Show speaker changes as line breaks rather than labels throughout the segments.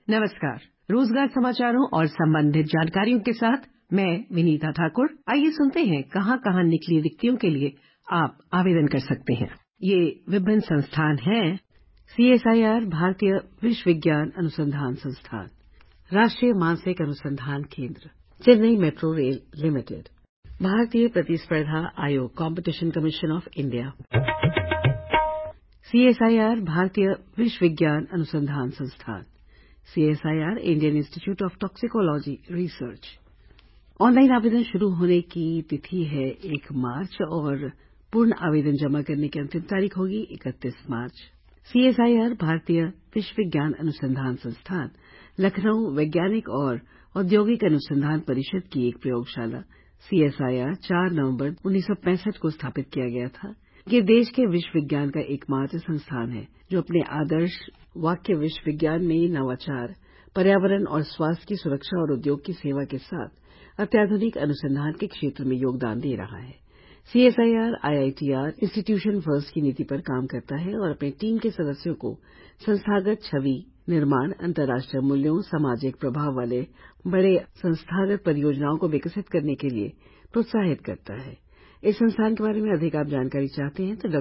नमस्कार। रोजगार समाचारों और संबंधित जानकारियों के साथ मैं विनीता ठाकुर। आइए सुनते हैं कहां निकली रिक्तियों के लिए आप आवेदन कर सकते हैं। ये विभिन्न संस्थान हैं: CSIR भारतीय विश्वविज्ञान अनुसंधान संस्थान, राष्ट्रीय मानसिक अनुसंधान केंद्र, चेन्नई मेट्रो रेल लिमिटेड, भारतीय प्रतिस्पर्धा आयोग competition commission of India. CSIR भारतीय विश्वविज्ञान अनुसंधान संस्थान, CSIR Indian institute of toxicology research. Online आवेदन शुरू होने की तिथि है 1 मार्च और पूर्ण आवेदन जमा करने की अंतिम तारीख होगी 31 मार्च। CSIR भारतीय विश्वविज्ञान अनुसंधान संस्थान लखनऊ वैज्ञानिक और औद्योगिक अनुसंधान परिषद की एक प्रयोगशाला CSIR 4 नवंबर 1965 को स्थापित किया गया था। ये देश के विश्व विज्ञान का एकमात्र संस्थान है जो अपने आदर्श वाक्य विश्व विज्ञान में नवाचार, पर्यावरण और स्वास्थ्य की सुरक्षा और उद्योग की सेवा के साथ अत्याधुनिक अनुसंधान के क्षेत्र में योगदान दे रहा है। CSIR IITR इंस्टीट्यूशन फर्स्ट की नीति पर काम करता है और अपनी टीम के सदस्यों को संस्थागत छवि निर्माण, अंतर्राष्ट्रीय मूल्यों, सामाजिक प्रभाव वाले बड़े संस्थागत परियोजनाओं को विकसित करने के लिए प्रोत्साहित करता है। इस संस्थान के बारे में अधिक आप जानकारी चाहते हैं तो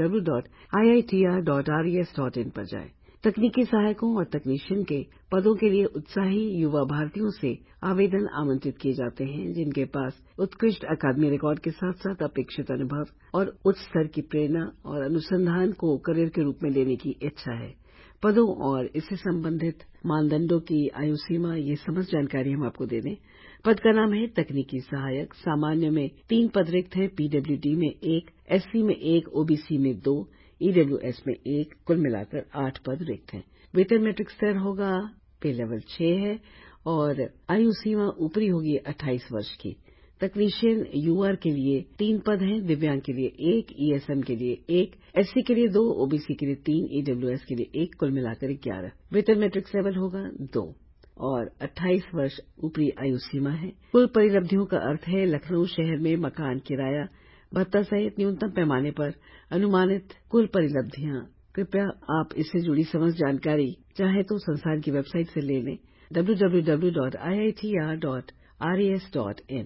www.iitr.res.in पर जाएं। तकनीकी सहायकों और तकनीशियन के पदों के लिए उत्साही युवा भारतीयों से आवेदन आमंत्रित किए जाते हैं जिनके पास उत्कृष्ट अकादमी रिकॉर्ड के साथ साथ अपेक्षित अनुभव और उच्च स्तर की प्रेरणा और अनुसंधान को करियर के रूप में लेने की इच्छा है। पदों और इससे संबंधित मानदंडों की आयु सीमा ये समस्त जानकारी हम आपको दे दें। पद का नाम है तकनीकी सहायक। सामान्य में 3 पद रिक्त हैं, PWD में 1, SC में 1, OBC में 2, EWS में 1, कुल मिलाकर 8 पद रिक्त हैं। वेतन मैट्रिक स्तर होगा, पे लेवल 6 है और आयु सीमा ऊपरी होगी 28 वर्ष की। तकनीशियन UR के लिए 3 पद हैं, दिव्यांग के लिए 1, ESM के लिए 1, SC के लिए 2, OBC के लिए 3, EWS के लिए 1, कुल मिलाकर 11। वेतन मैट्रिक लेवल होगा 2 और 28 वर्ष ऊपरी आयु सीमा है। कुल परिलब्धियों का अर्थ है लखनऊ शहर में मकान किराया भत्ता सहित न्यूनतम पैमाने पर अनुमानित कुल परिलब्धियां। कृपया आप इससे जुड़ी समस्त जानकारी चाहे तो संस्थान की वेबसाइट से ले लें www.iitr.res.in।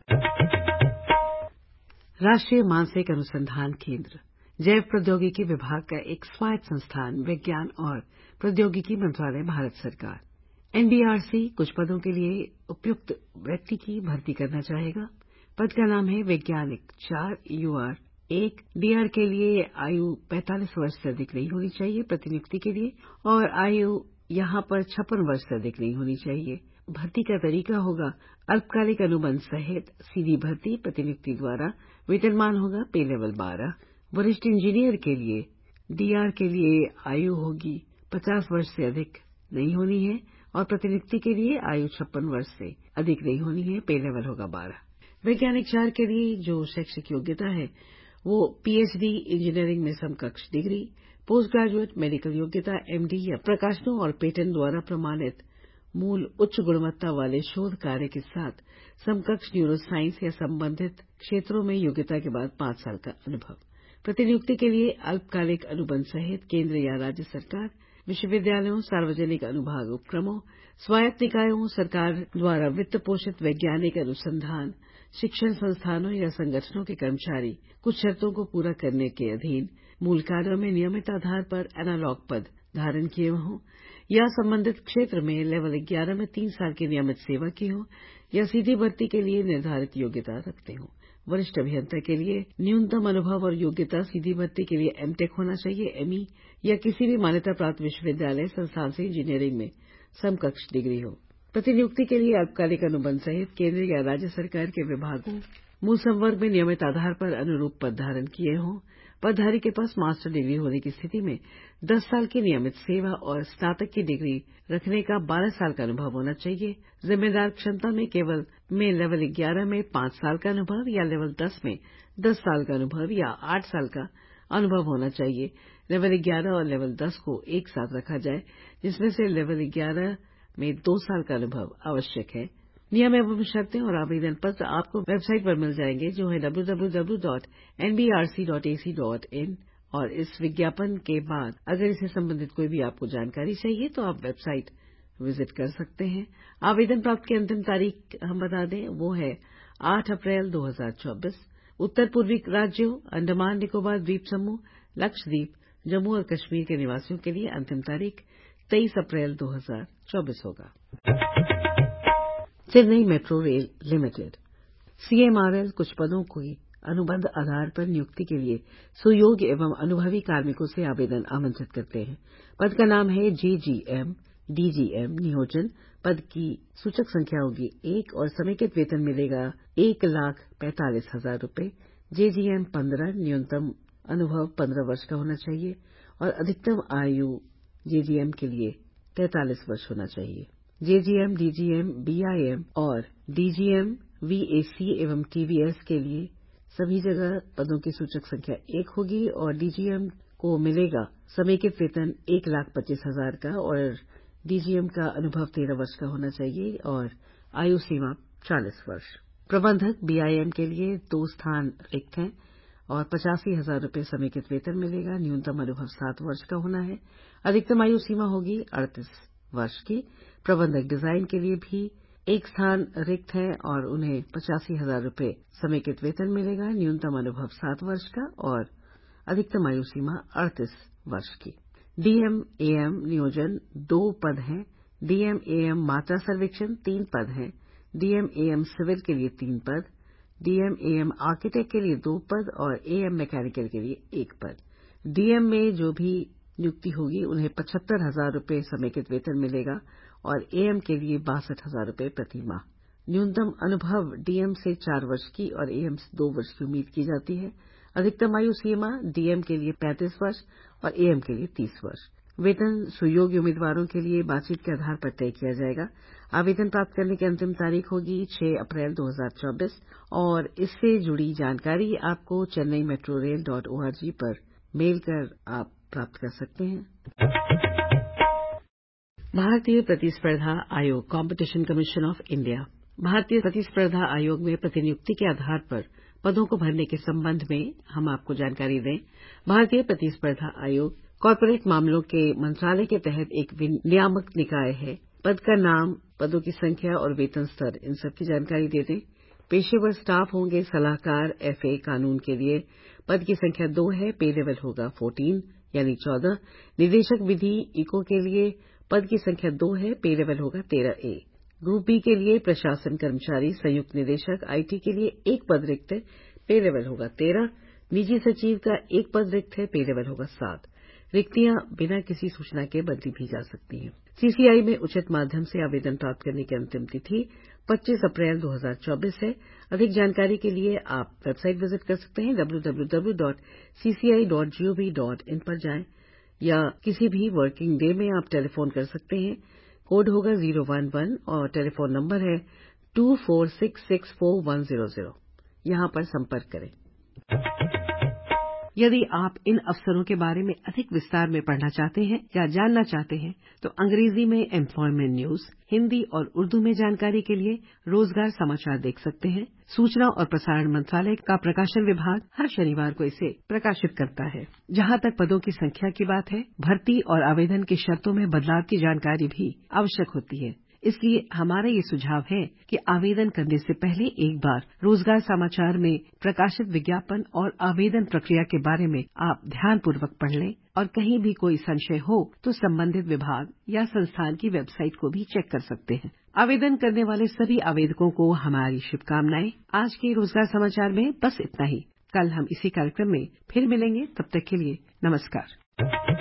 राष्ट्रीय मानसिक अनुसंधान केंद्र जैव प्रौद्योगिकी विभाग का एक स्वायत्त संस्थान, विज्ञान और प्रौद्योगिकी मंत्रालय, भारत सरकार। NBRC कुछ पदों के लिए उपयुक्त व्यक्ति की भर्ती करना चाहेगा। पद का नाम है वैज्ञानिक 4, UR 1, DR के लिए आयु 45 वर्ष से अधिक नहीं होनी चाहिए प्रतिनियुक्ति के लिए और आयु यहां पर 56 वर्ष से अधिक नहीं होनी चाहिए। भर्ती का तरीका होगा अल्पकालिक अनुबंध सहित सीधी भर्ती प्रतिनियुक्ति द्वारा। वेतनमान होगा पे लेवल 12। वरिष्ठ इंजीनियर के लिए DR के लिए आयु होगी 50 वर्ष से अधिक नहीं होनी है और प्रतिनियुक्ति के लिए आयु 56 वर्ष से अधिक नहीं होनी है, पे लेवल होगा 12। वैज्ञानिक 4 के लिए जो शैक्षिक योग्यता है वो PhD इंजीनियरिंग में समकक्ष डिग्री, पोस्ट ग्रेजुएट मेडिकल योग्यता MD या प्रकाशनों और पेटेंट द्वारा प्रमाणित मूल उच्च गुणवत्ता वाले शोध कार्य के साथ समकक्ष न्यूरोसाइंस या संबंधित क्षेत्रों में योग्यता के बाद 5 साल का अनुभव। प्रतिनियुक्ति के लिए अल्पकालिक अनुबंध सहित केंद्र या राज्य सरकार, विश्वविद्यालयों, सार्वजनिक अनुभाग उपक्रमों, स्वायत्त निकायों, सरकार द्वारा वित्त पोषित वैज्ञानिक अनुसंधान शिक्षण संस्थानों या संगठनों के कर्मचारी कुछ शर्तों को पूरा करने के अधीन मूल कार्यों में नियमित आधार पर एनालॉग पद धारण किए हों या संबंधित क्षेत्र में लेवल 11 में 3 साल की नियमित सेवा की हो या सीधी भर्ती के लिए निर्धारित योग्यता रखते हों। वरिष्ठ अभियंता के लिए न्यूनतम अनुभव और योग्यता सीधी भर्ती के लिए MTech होना चाहिए, ME या किसी भी मान्यता प्राप्त विश्वविद्यालय संस्थान से इंजीनियरिंग में समकक्ष डिग्री हो। प्रतिनियुक्ति के लिए अल्पकालिक अनुबंध सहित केंद्र या राज्य सरकार के विभागों मूल संवर्ग में नियमित आधार पर अनुरूप पद धारण किए हों। पदधारी के पास मास्टर डिग्री होने की स्थिति में 10 साल की नियमित सेवा और स्नातक की डिग्री रखने का 12 साल का अनुभव होना चाहिए। जिम्मेदार क्षमता में केवल लेवल 11 में 5 साल का अनुभव या लेवल 10 में 10 साल का अनुभव या 8 साल का अनुभव होना चाहिए। लेवल 11 और लेवल 10 को एक साथ रखा जाए, जिसमें से लेवल 11 में 2 साल का अनुभव आवश्यक है। नियम एवं शर्तें और आवेदन पत्र आपको वेबसाइट पर मिल जाएंगे जो है www.nbrc.ac.in। और इस विज्ञापन के बाद अगर इससे संबंधित कोई भी आपको जानकारी चाहिए तो आप वेबसाइट विजिट कर सकते हैं। आवेदन प्राप्त की अंतिम तारीख हम बता दें, वो है 8 अप्रैल 2024। उत्तर पूर्वी राज्यों, अंडमान निकोबार द्वीप समूह, लक्षद्वीप, जम्मू और कश्मीर के निवासियों के लिए अंतिम तारीख 23 अप्रैल 2024 होगा। Chennai metro rail limited CMRL कुछ पदों की अनुबंध आधार पर नियुक्ति के लिए सुयोग्य एवं अनुभवी कार्मिकों से आवेदन आमंत्रित करते हैं। पद का नाम है JGM DGM नियोजन। पद की सूचक संख्या होगी 1 और समेकित वेतन मिलेगा 1,45,000 रूपये। JGM 15, न्यूनतम अनुभव 15 वर्ष का होना चाहिए और अधिकतम आयु JGM के लिए 43 वर्ष होना चाहिए। JGM, DGM, BIM और DGM, VAC एवं TVS के लिए सभी जगह पदों की सूचक संख्या 1 होगी और DGM को मिलेगा समेकित वेतन 1,25,000 का और DGM का अनुभव 13 वर्ष का होना चाहिए और आयु सीमा 40 वर्ष। प्रबंधक BIM के लिए 2 स्थान रिक्त हैं और 85,000 रूपये समेकित वेतन मिलेगा। न्यूनतम अनुभव 7 वर्ष का होना है। अधिकतम आयु सीमा होगी 38 वर्ष की। प्रबंधक डिजाइन के लिए भी 1 स्थान रिक्त है और उन्हें 85,000 रूपये समेकित वेतन मिलेगा। न्यूनतम अनुभव 7 वर्ष का और अधिकतम आयु सीमा 38 वर्ष की। DM AM नियोजन 2 पद हैं। DM AM मात्रा सर्वेक्षण 3 पद हैं। DM AM सिविल के लिए 3 पद, DM AM आर्किटेक्ट के लिए 2 पद और AM मैकेनिकल के लिए 1 पद। DM में जो भी नियुक्ति होगी उन्हें 75,000 रूपये समेकित वेतन मिलेगा और AM के लिए 62,000 रूपये प्रति माह। न्यूनतम अनुभव DM से 4 वर्ष की और AM से 2 वर्ष की उम्मीद की जाती है। अधिकतम आयु सीमा DM के लिए 35 वर्ष और AM के लिए 30 वर्ष। वेतन सुयोग्य उम्मीदवारों के लिए बातचीत के आधार पर तय किया जाएगा। आवेदन प्राप्त करने की अंतिम तारीख होगी 6 अप्रैल 2024 और इससे जुड़ी जानकारी आपको chennaimetrorail.org पर मेल कर आप प्राप्त कर सकते हैं। भारतीय प्रतिस्पर्धा आयोग कॉम्पिटिशन कमीशन ऑफ इंडिया भारतीय प्रतिस्पर्धा आयोग में प्रतिनियुक्ति के आधार पर पदों को भरने के संबंध में हम आपको जानकारी दें। भारतीय प्रतिस्पर्धा आयोग कॉर्पोरेट मामलों के मंत्रालय के तहत एक नियामक निकाय है। पद का नाम, पदों की संख्या और वेतन स्तर, इन सब की जानकारी दे दें। पेशेवर स्टाफ होंगे सलाहकार FA कानून के लिए। पद की संख्या 2 है। पे लेवल होगा 14 यानी 14। निदेशक विधि इको के लिए पद की संख्या 2 है। पे लेवल होगा 13A। ग्रुप बी के लिए प्रशासन कर्मचारी संयुक्त निदेशक IT के लिए 1 पद रिक्त है। पे लेवल होगा 13। निजी सचिव का 1 पद रिक्त है। पे लेवल होगा 7। रिक्तियां बिना किसी सूचना के बदली भी जा सकती हैं। CCI में उचित माध्यम से आवेदन प्राप्त करने की अंतिम तिथि 25 अप्रैल 2024 है। अधिक जानकारी के लिए आप वेबसाइट विजिट कर सकते हैं www.cci.gov.in पर जाएं या किसी भी वर्किंग डे में आप टेलीफोन कर सकते हैं। कोड होगा 011 और टेलीफोन नंबर है 24664100। यहां पर संपर्क करें। यदि आप इन अवसरों के बारे में अधिक विस्तार में पढ़ना चाहते हैं या जानना चाहते हैं तो अंग्रेजी में एम्प्लॉयमेंट न्यूज, हिंदी और उर्दू में जानकारी के लिए रोजगार समाचार देख सकते हैं। सूचना और प्रसारण मंत्रालय का प्रकाशन विभाग हर शनिवार को इसे प्रकाशित करता है। जहां तक पदों की संख्या की बात है, भर्ती और आवेदन की शर्तों में बदलाव की जानकारी भी आवश्यक होती है। इसलिए हमारा ये सुझाव है कि आवेदन करने से पहले एक बार रोजगार समाचार में प्रकाशित विज्ञापन और आवेदन प्रक्रिया के बारे में आप ध्यानपूर्वक पढ़ लें और कहीं भी कोई संशय हो तो संबंधित विभाग या संस्थान की वेबसाइट को भी चेक कर सकते हैं। आवेदन करने वाले सभी आवेदकों को हमारी शुभकामनाएं। आज के रोजगार समाचार में बस इतना ही। कल हम इसी कार्यक्रम में फिर मिलेंगे। तब तक के लिए नमस्कार।